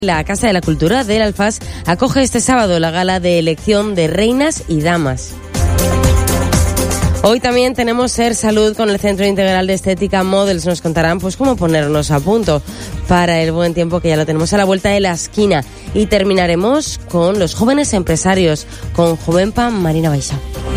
La Casa de la Cultura del Alfás acoge este sábado la gala de elección de reinas y damas. Hoy también tenemos Ser Salud con el Centro Integral de Estética Models. Nos contarán pues cómo ponernos a punto para el buen tiempo que ya lo tenemos a la vuelta de la esquina. Y terminaremos con los jóvenes empresarios con Jovenpa Marina Baixao.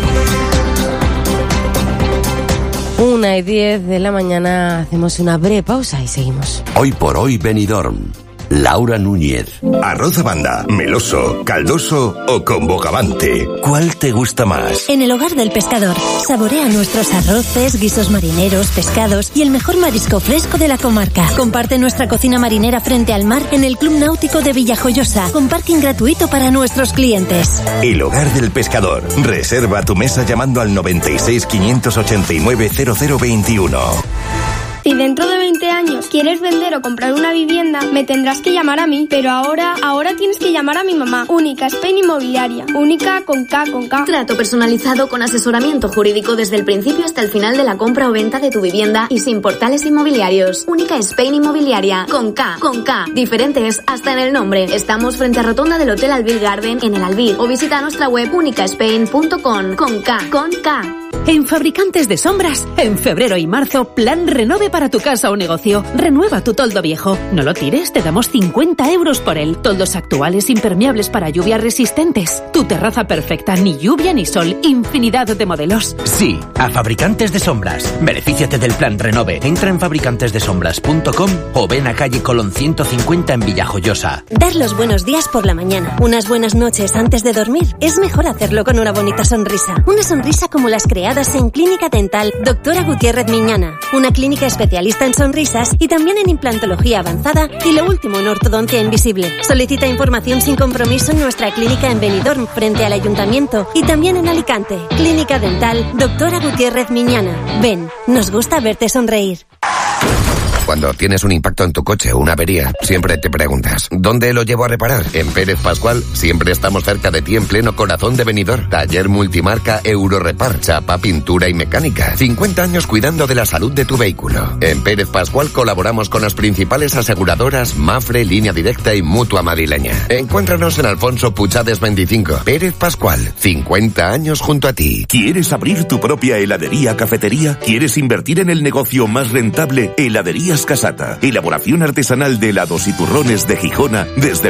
1:10 de la mañana, hacemos una breve pausa y seguimos. Hoy por hoy Benidorm. Laura Núñez. Arroz a banda, meloso, caldoso o con bogavante. ¿Cuál te gusta más? En el Hogar del Pescador, saborea nuestros arroces, guisos marineros, pescados y el mejor marisco fresco de la comarca. Comparte nuestra cocina marinera frente al mar en el Club Náutico de Villajoyosa, con parking gratuito para nuestros clientes. El Hogar del Pescador. Reserva tu mesa llamando al 96 589 0021. Si dentro de 20 años quieres vender o comprar una vivienda, me tendrás que llamar a mí. Pero ahora tienes que llamar a mi mamá. Única Spain Inmobiliaria. Única con K. Trato personalizado con asesoramiento jurídico desde el principio hasta el final de la compra o venta de tu vivienda y sin portales inmobiliarios. Única Spain Inmobiliaria. Con K. Diferentes hasta en el nombre. Estamos frente a rotonda del Hotel Albir Garden en el Albir. O visita nuestra web unicaspain.com. Con K. En Fabricantes de Sombras, en febrero y marzo, plan renove para tu casa o negocio. Renueva tu toldo viejo. No lo tires, te damos 50 euros por él. Toldos actuales impermeables para lluvias resistentes. Tu terraza perfecta, ni lluvia ni sol. Infinidad de modelos. Sí, a Fabricantes de Sombras. Benefíciate del plan renove. Entra en fabricantesdesombras.com o ven a calle Colón 150 en Villajoyosa. Dar los buenos días por la mañana, unas buenas noches antes de dormir, es mejor hacerlo con una bonita sonrisa. Una sonrisa como las creadas en Clínica Dental Doctora Gutiérrez Miñana, una clínica especialista en sonrisas y también en implantología avanzada y lo último en ortodoncia invisible. Solicita información sin compromiso en nuestra clínica en Benidorm frente al Ayuntamiento y también en Alicante. Clínica Dental Doctora Gutiérrez Miñana. Ven, nos gusta verte sonreír. Cuando tienes un impacto en tu coche o una avería, siempre te preguntas, ¿dónde lo llevo a reparar? En Pérez Pascual siempre estamos cerca de ti en pleno corazón de Benidorm. Taller multimarca Eurorepar, chapa, pintura y mecánica. 50 años cuidando de la salud de tu vehículo. En Pérez Pascual colaboramos con las principales aseguradoras Mafre, Línea Directa y Mutua Madrileña. Encuéntranos en Alfonso Puchades 25. Pérez Pascual, 50 años junto a ti. ¿Quieres abrir tu propia heladería-cafetería? ¿Quieres invertir en el negocio más rentable? Heladerías Casata. Elaboración artesanal de helados y turrones de Gijona desde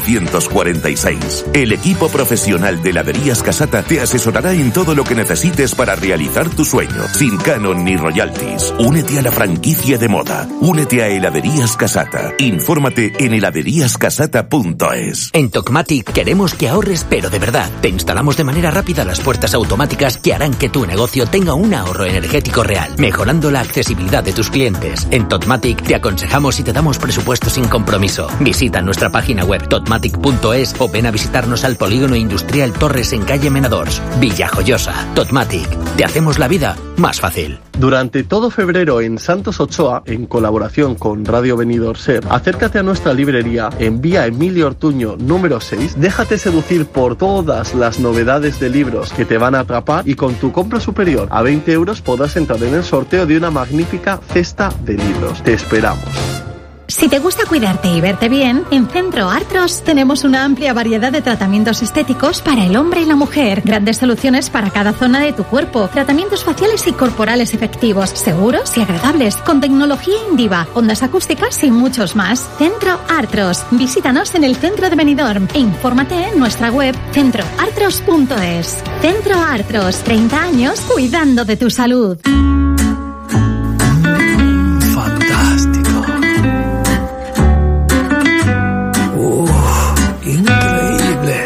1946. El equipo profesional de Heladerías Casata te asesorará en todo lo que necesites para realizar tu sueño, sin canon ni royalties. Únete a la franquicia de moda. Únete a Heladerías Casata. Infórmate en heladeríascasata.es. En Tocmatic queremos que ahorres, pero de verdad. Te instalamos de manera rápida las puertas automáticas que harán que tu negocio tenga un ahorro energético real, mejorando la accesibilidad de tus clientes. En Totmatic te aconsejamos y te damos presupuesto sin compromiso. Visita nuestra página web totmatic.es o ven a visitarnos al Polígono Industrial Torres en calle Menadors, Villajoyosa. Totmatic, te hacemos la vida más fácil. Durante todo febrero en Santos Ochoa, en colaboración con Radio Benidorm Ser, acércate a nuestra librería en vía Emilio Ortuño número 6, déjate seducir por todas las novedades de libros que te van a atrapar y con tu compra superior a 20 euros podrás entrar en el sorteo de una magnífica cesta de libros. Te esperamos. Si te gusta cuidarte y verte bien, en Centro Artros tenemos una amplia variedad de tratamientos estéticos para el hombre y la mujer. Grandes soluciones para cada zona de tu cuerpo. Tratamientos faciales y corporales efectivos, seguros y agradables, con tecnología Indiva, ondas acústicas y muchos más. Centro Artros. Visítanos en el centro de Benidorm e infórmate en nuestra web centroartros.es. Centro Artros, 30 años cuidando de tu salud. Increíble.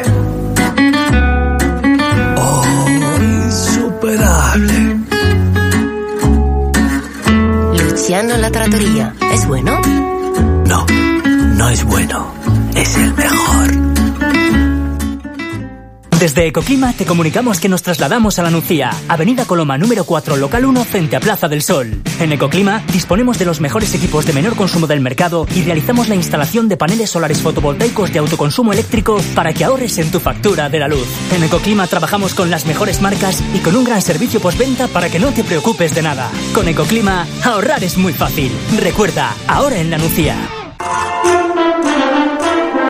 Oh, insuperable. Luciano La Trattoria, ¿es bueno? No, no es bueno. Es el mejor. Desde Ecoclima te comunicamos que nos trasladamos a La Nucía, Avenida Coloma número 4, local 1, frente a Plaza del Sol. En Ecoclima disponemos de los mejores equipos de menor consumo del mercado y realizamos la instalación de paneles solares fotovoltaicos de autoconsumo eléctrico para que ahorres en tu factura de la luz. En Ecoclima trabajamos con las mejores marcas y con un gran servicio postventa para que no te preocupes de nada. Con Ecoclima, ahorrar es muy fácil. Recuerda, ahora en La Nucía.